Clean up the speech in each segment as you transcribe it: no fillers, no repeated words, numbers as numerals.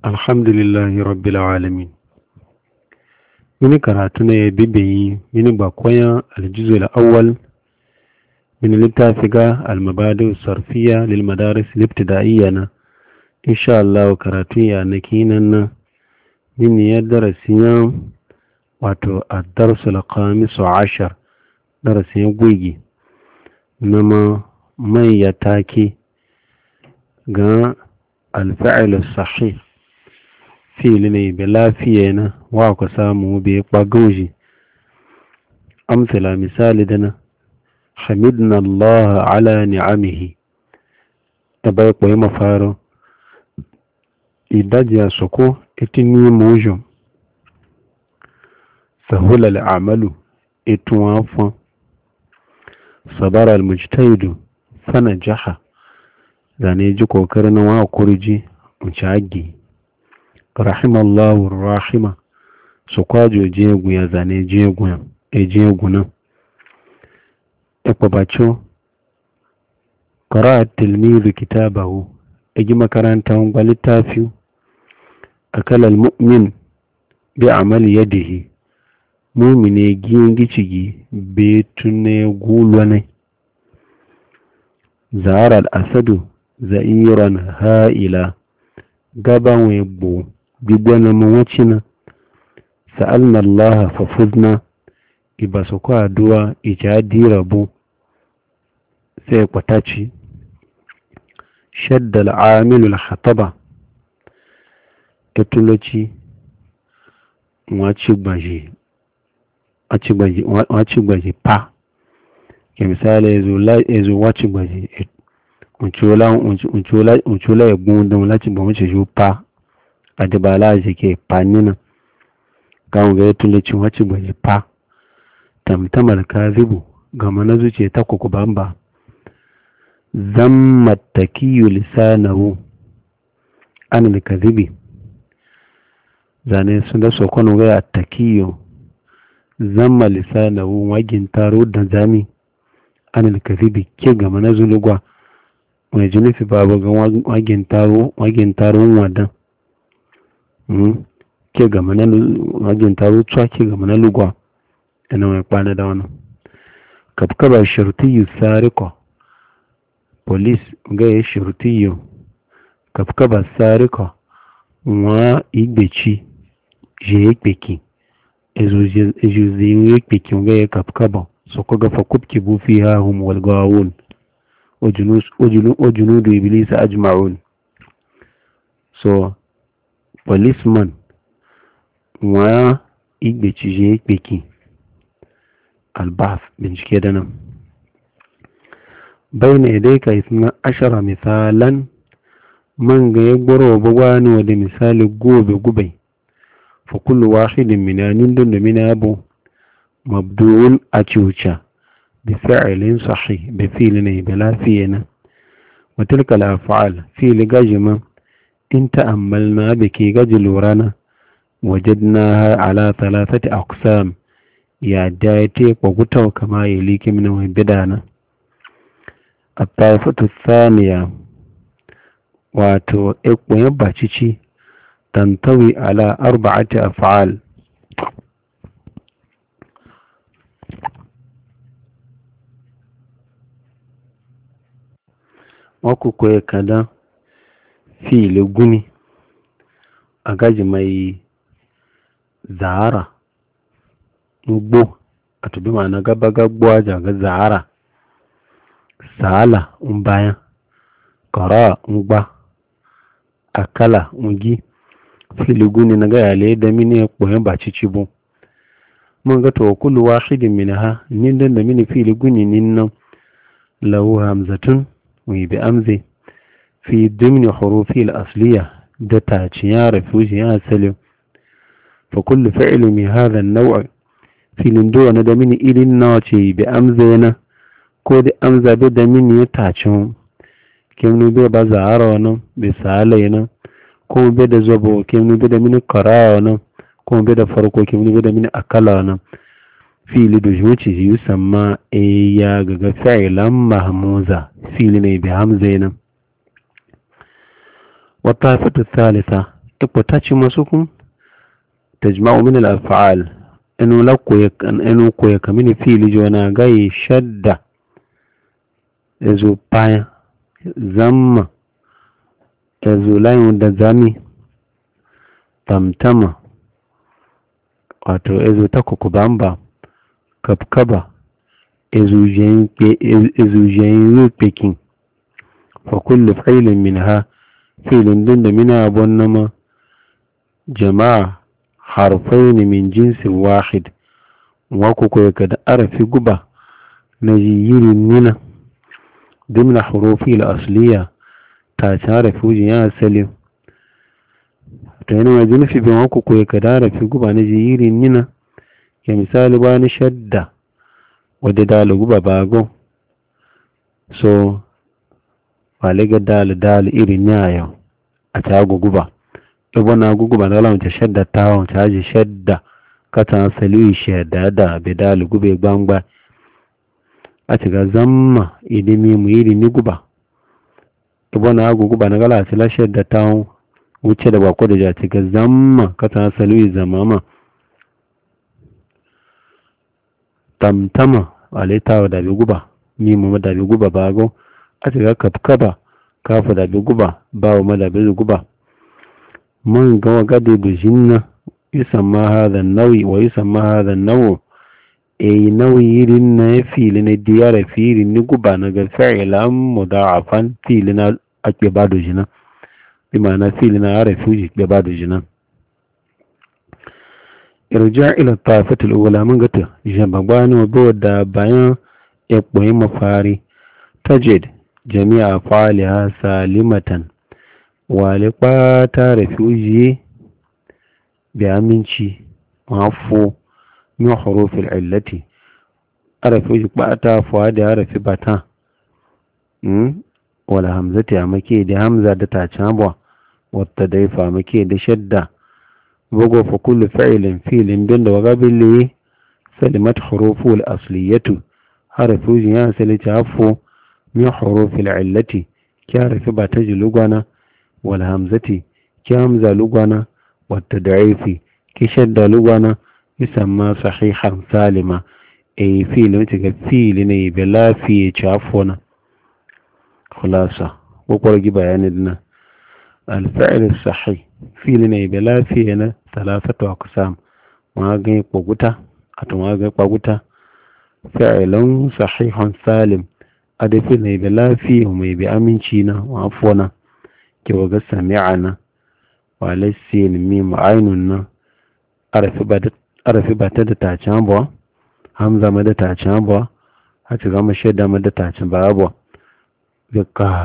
Alhamdulillahi rabbil alamin. Mini karatu ne ya bibiyi mini bakoyan aljuzul awwal min littafi ga almabadu sarfiya lil madaris libtida'iyya na insha Allah karatu ya nakinan na mini ya darasiyan wato ad-darsul khamis ashar darasiyan gwigi nama mai ya take ga al-fi'l sahih fili ne bi lafiya na wa ku samu bi kwagoji amsala misali dana hamidna Allah ala ni'amihi da bai koyi mafaro idajiya soko itini mojo sahula al'amalu ituwafan sabara al-mujtahidu fana jaha zane ji kokarin wa kurji uncagi rahimallahu rahima su kwajo jegu ya zane jegu nan ikwabacho qara'at tilmizu kitabahu igi makaranta wa littafi akala almu'min bi amali yadihi mu'mine gicigi be tunne gulwane zahara al-asadu za'iran ha'ila gaban webo gbígbóná mọ́ wọ́n china sa'alna Allah fafuzna ibasu kwa aduwa ijadi rabu sai kwataci shadda al'amilul hataba etuloci waci gbaji pa ke misali ezo waci gbaji unchola egbun don láti bọ̀ wọ́n ṣe yóò pa adibala jike panina ga ga tulici wace gwaje pa tamtamar kazibu ga mana zuciya ta kuku bamba zamma takiyu lisanahu an alkazibi zane sun da sokon ga takiyu zamma lisanahu wagin taro da zami an alkazibi ke ga mana zulugwa mai jinifi babu ga wagin taro wadan ke gama na wajen taro tsuwa ke gama na lugwa ina mai kwana da wani kafkaba shirtiyu sariko polis ga ya shirtiyu kafkaba sariko wa igbechi je ya kpeki ezuzi ya kpeki ga ya kafkaba so ko gafa kubki bufi ha hum walgawun ojunudu iblisa ajma'un so policeman wa igbecije ikpeki albaf bincike da nan bai na idai ka isna ashara misalan man ga ya gboro bagwani wa da misali gobe gubai fa kullu wahidin minanin don da mina abu mabdu'un a cuca bi fi'ilin sahih bi fi'lin bi lafiyana wa tilka al-af'al fi'l gajima in ta'ammalna biki gaji lurana wajadnaha ala thalathati aqsam ya daite ko gutaw kama yaliki min wa bidana at-taifatu thaniya wato ekwen bacici tantawi ala arba'ati af'al wako ko kada fili guni a gaji mai zahara ugbo a tubi ma na gaba gagbo ga zahara sala bayan kara ngba akala ngi fili guni na ga yale da mini koyan bacici bu mun ga to kullu wahidin minha nin da mini fili guni nin nan lahu hamzatun wa bi amzi في ضمن حروفه الأصلية دتاتش يعرف وجه سلم فكل فعل من هذا النوع في لندو ندمين إلى الناتي بأمزنا كود أمزة بدمين يتاتشون كم نبي بزعرنا بسالينا كم بدا زبو كم نبي بدمين قرانا كم بدا فرقو كم نبي بدمين أكلانا في لدجوتي يسمى إياغ فعلا مهموزة في لنبي همزنا والطائفة الثالثة ipotaci masu kun tajma'u min al-af'al inu koya kamini fili jona gai shadda ezo paya zamma ezo layin da zami tamtama wato ezo takukubamba kapkaba ezo jayin rupekin fa kullu fi'lin minha filin din da mina abun nama jama'a harfaini min jinsin wahid wako koya kada arafi guba na yirin nina dimna hurufi al-asliya ta tare fuji ya asali to yana wajen nufi bin wako koya kada arafi guba na yirin nina ya misali ba ni shadda wadda dalu guba bago so waliga dalu irin yayo a tago guba ibona guguba na lamun ta shadda tawon ta ji shadda katan saliwi shadda da bedalu gube gbangba a ci ga zamma idimi mu yi ni guba ibona guguba na gala la shadda tawon wuce da bako da ja ci ga zamma katan saliwi zamama tamtama alitawa da bi guba ni mu da bi guba bago a ci ga kapkaba kafu da bi guba bawo ma da bi guba من قد بجنة يسمى هذا النوع ويسمى هذا النوع أي نوع لنا في لنا الديار في لنا قبانا فعلا مضاعفا في لنا أكباد جنة بمعنى في لنا عرفوج أكباد جنة ارجع إلى الطائفة الأولى من قد جنبان وبود بيان يقوي مفاري تجد جميع أفعالها سالمة wale ta refuji bi aminci mafu min hurufil illati arafi ta fuwa da arafi bata wala hamzati amake da hamza da ta cabwa wata daifa make da shadda bugo fa kullu fi'lin bin da wagabili salimat huruful asliyatu harafi ya salita afu min hurufil illati kyarafi bata julugana والهمزة كهمزة لغانا والتدعيف كشد لغانا يسمى صحيحا سالما أي فيل متك فيل ني بلا في شافونا خلاصة وقول جبا يعني الفعل الصحيح فيل ني بلا في هنا 3 أقسام واغي قوغوتا أتواغي قوغوتا فعل صحيح سالم أدفل ني بلا في ومي بأمنشينا وعفونا kewa ga sami'ana wa lassin mim ainun na arafi ba ta da tacin ba hamza ma da tacin ba haka gama shaida ma da tacin ba abuwa ga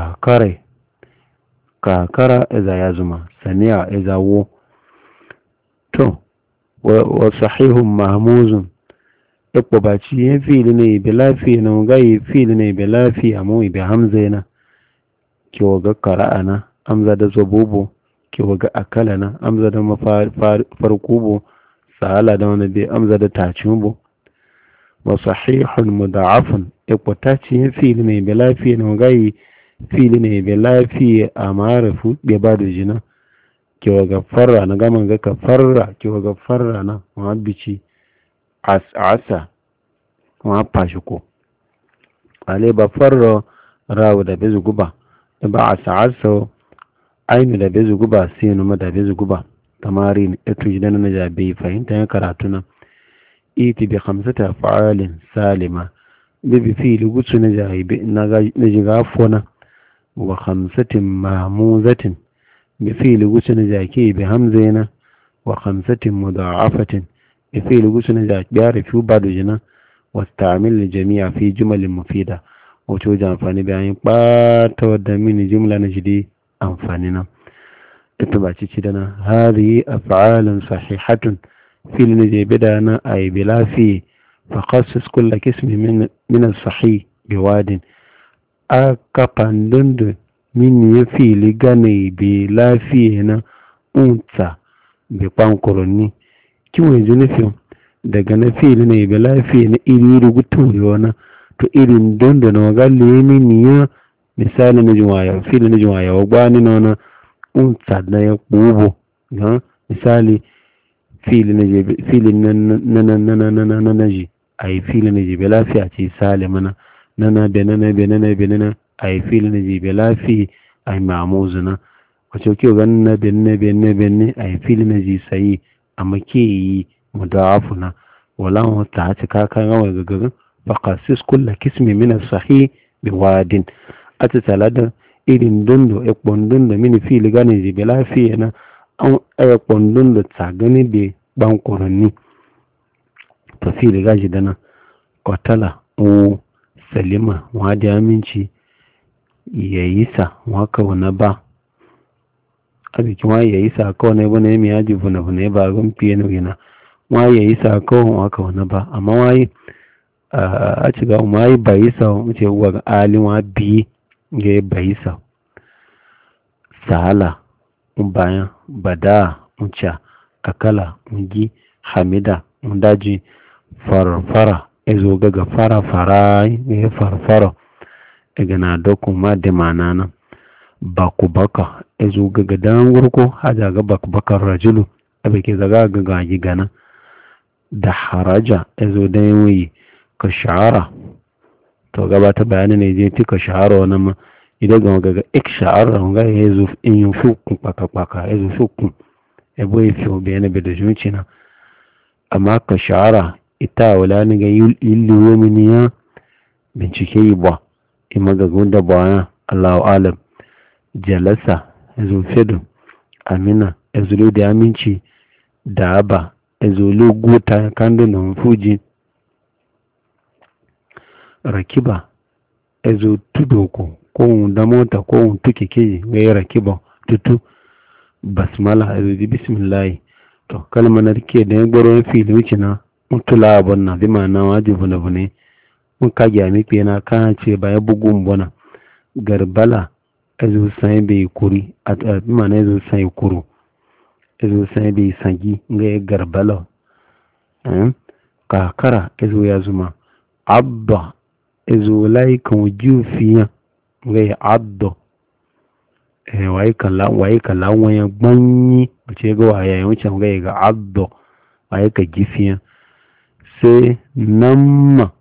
kakara iza ya zuma sami'a iza wo to wa sahihun mahmuzun ikwa ba ci yin fili ne bi lafiya na gayi fili ne bi lafiya mu bi hamza yana kewa ga kara'ana amza da zabubu ke waga akala na amza da mafarkubu sa'ala da wani bai amza da tacimu wa sahihun muda'afun ikwataci fili ne bai lafiya na gayi fili ne bai lafiya a marafu bai ba da jina ke waga farra na gaman ga ka farra ke waga farra na mahabbici asa mahabbashi ko ale ba farra rawu da bai zuguba ba asa ainu da bai zuguba sinu ma da bai zuguba tamarin etu jidan na jabe fahimta ya karatu na iti bi 5 af'alin salima bi fi'li gutsu na jabe na jiga fona wa 5 mahmuzatin bi fi'li gutsu na jake bi hamzaina wa 5 mudha'afatin bi fi'li gutsu na jake bi fi badu jina wa ta'mil jami'a fi jumal mufida wato da amfani bayan ɓata wadda mini jumla na jide amfani na ita ba ci da na hadhihi af'alun sahihatun fil ne je bida na ay bilafi fa khassis kull kismi min as-sahih biwadin aka pandund min ya fili gane bi lafi na unta bi pankoroni kiwo junifin daga na fili ne bi lafi na iri rubutu yana to irin dondo na galle ni ya misali na jumaya fili na jumaya wa gwani na unta na ya kubo ga misali fili na ji a yi fili na ji bai lafiya ce sale mana nana benana a yi fili na ji bai lafiya a yi mamuzu na wace kyau ganin na benne a yi fili na ji sayi a make yi mudawafu na wala wata a cika kan gama gagarin fakasis kulla kismi mina sahi bi wadin a ta talada irin dondo ekpon dondo mini fili gane ji bai lafiya na an ekpon dondo tsagani bai bankurani ta fili gaji dana kotala o salima wadi aminci ya yi sa waka wana ba a bikin wa ya yi sa kawai na bane mai yaji bune ba gan fiye na gina wa ya yi sa kawai waka wana ba amma wayi a ci ga wayi ba yi sa wuce wa ga alin wa biyi ga ya ba yi sa sahala bayan bada wuce akala ngi hamida daji farfara ezo gaga fara ya farfara daga na dokun ma da manana baku baka ezo gaga dan gurko haja ga baku bakar rajulu abike zaga gaga gana da haraja ezo dan yi ka sha'ara to gaba ta bayani ne je ti ka sha'ara wannan ma idan gaga ik sha'ara ga ezo in yin fukun paka ezo fukun ebo ifi obiyana bai da zuci na amma ka sha'ara ita wala ni ga illi mini ya bincike yi ba ima ga gunda bayan Allahu alam jalasa ezo fedu amina ezo da aminci da aba ezo logo ta kando na fuji rakiba ezo tudoko ko da mota ko tuke keji ga rakiba tutu basmala azuji bismillah to kalmar da ke da gwaron fili wuce na mutula abun na bi ma'ana wajibu na bune mun ka gyami ke na kan ce ba ya bugun bona garbala azu sai bai kuri a bi ma'ana azu sai kuru azu sai bai sangi ga ya garbala kakara azu ya zuma abba azu lai kan jufiya ga ya abdo waye kala wani gbanyi wace ga wayayen wucin ga ga abdo waye ka gifiya sai namma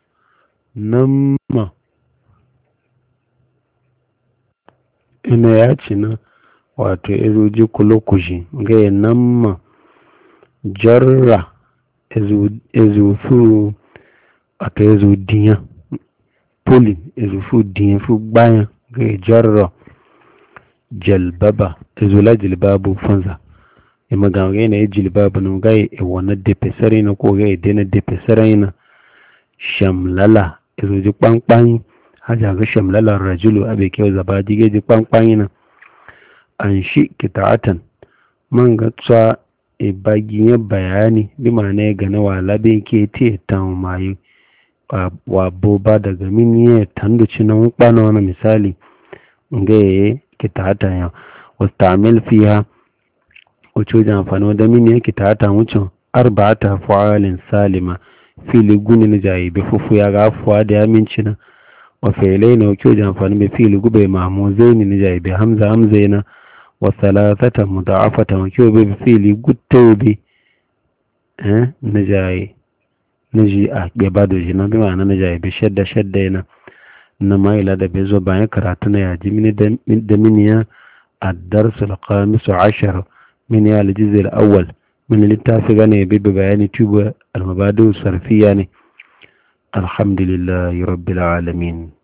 ina ya ci na wato ezoji kulokushi ga ya namma jarra ezofu wato ezodiya polin ezofu diya fu bayan ga ya jarra jalbaba ezola jilbabu fanza ima ga yana yi jilbabu na ga yi wani defesare na ko ga yi dena defesare na shamlala ezoji kwankwanyi haja ga shamlala rajulu abe kyau zaba jige ji kwankwanyi na an shi kita'atan man ga tsa e bagiye bayani bi ma na ga na wala be ke te tan mayu wa boba daga min ye tanduci na kwana wani misali ga yi kitata ya wastamil fiha wato da amfani da mini yake kitata wucin arba'ata fa'alin salima fili gunin jayi bi fufu ya ga afuwa da yaminci na wa fi'lai na wato da amfani bi fili gube mamu zaini ni jayi bi hamza na wa salasata mudafata wato bi fili guttabi na jayi naji a gaba da jina bi ma'ana na jayi bi shadda yana na maila da bezo bayan karatu na yaji mini da miniya الدرس الخامس عشر من الجزء الأول من التافه غني ببيان تيوب المبادئ الصرفية الحمد لله رب العالمين.